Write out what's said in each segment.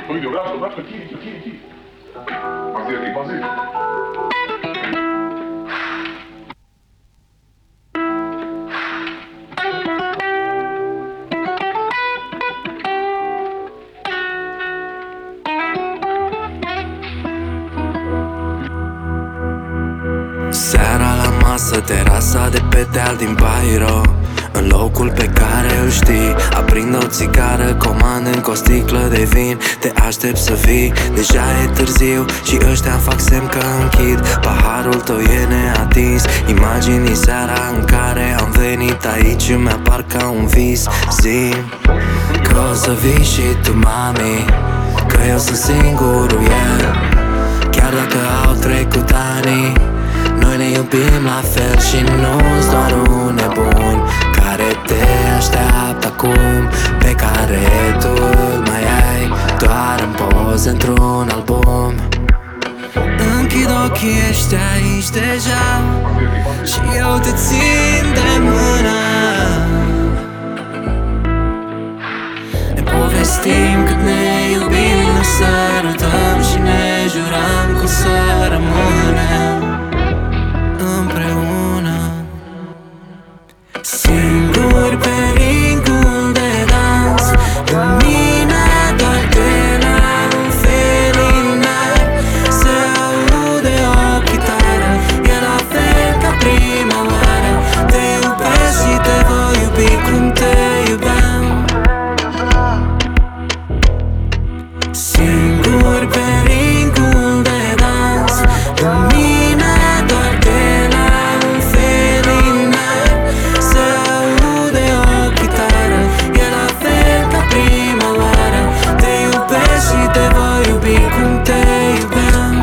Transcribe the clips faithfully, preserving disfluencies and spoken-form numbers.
Uite, vreau să, vreau să, chiri, chiri, chiri. Mazir, e mazir. Seara la masă, terasa de pe deal din Bairo, în locul pe care îl știi. Aprind o țigară, comand încă o sticlă de vin. Te aștept să vii, deja e târziu și ăștia fac semn că închid. Paharul tău e neatins, imagini seara în care am venit aici îmi apar ca un vis. Zi că o să vii și tu, mami, că eu sunt singurul el. Chiar dacă au trecut ani, noi ne iubim la fel și nu-s doar un nebun care te așteaptă acum, pe care tu îl mai ai doar în poze într-un album. Închid ochii, ești aici deja și eu te țin de mână. Ne povestim cât ne iubim, ne sărutăm și ne jurăm că o să rămânem împreună. Singuri pe ringul de dans, lumina doar de la un felinar. Se aude o chitară, e la fel ca prima oară. Te iubesc și te voi iubi cum te iubeam. Singuri pe ringul de dans, lumina doar de la un felinar. Se aude o chitară, e la fel ca prima oară. Te iubesc și te voi iubi cum te iubeam.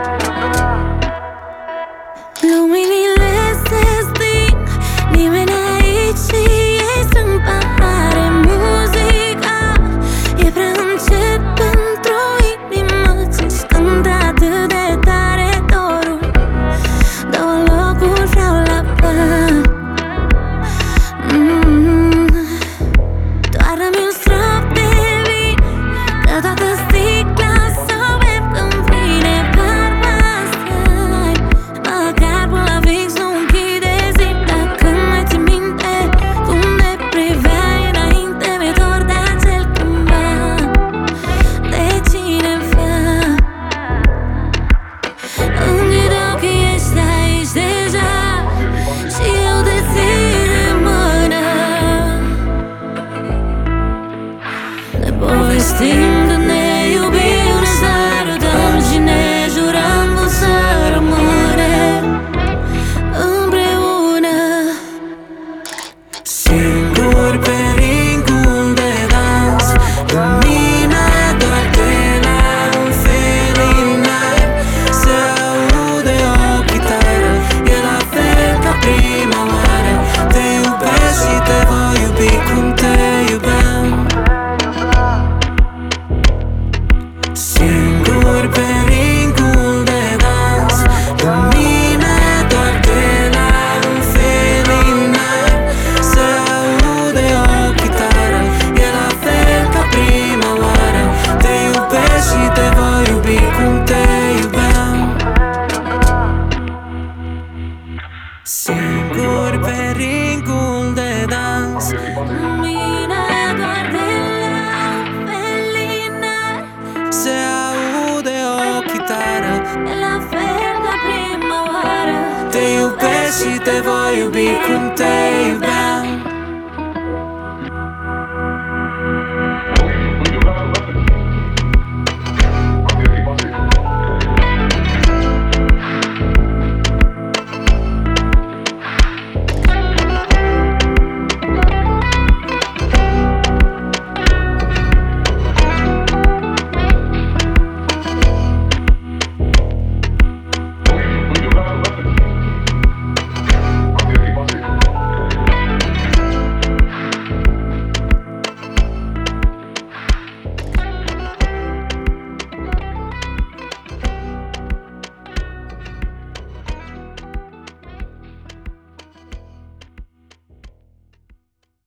Luminile se sting, nimeni aici și ei sunt pahare. Muzica e prea încet pentru inimă ce-și cântă atât de tare dorul. Două locuri vreau la păr. mm. Doară-mi un strop de vin, că toată sticla s-o bem când vine vorba asta-i. Măcar până la fix nu închide zi. Dacă mai ții minte cum ne priveai înainte, mi-e dor de acel cândva, de cineva. Închid ochii, ești aici deja și eu te țin de mână. Ne povestim că ne iubim, ne sărutăm și ne jurăm că o să rămânem împreună. Singuri pe ringul de dans, lumina doar de la un felinar. Se aude o chitară, e la fel ca prima oară. Te iubesc și te voi iubi cum te iubeam. Singuri pe ringul de dans, lumina doar de la un felinar. Se aude o chitară, e la fel ca prima oară. Te iubesc și te voi iubi cum te iubeam. Singuri pe ringul de dans, Lumina doar de la un felinar. se aude o chitară, E la fel ca prima oară. te iubesc și te voi iubi cum te iubeam.